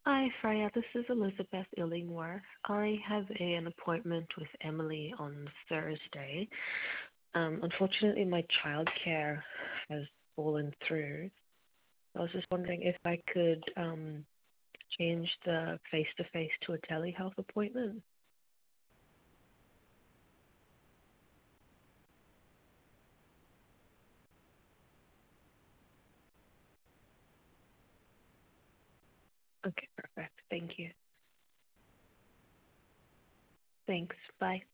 Hi, Freya. This is Elizabeth Illingworth. I have an appointment with Emily on Thursday. Unfortunately, my childcare has fallen through. I was just wondering if I could change the face-to-face to a telehealth appointment. Okay, perfect. Thank you. Thanks. Bye.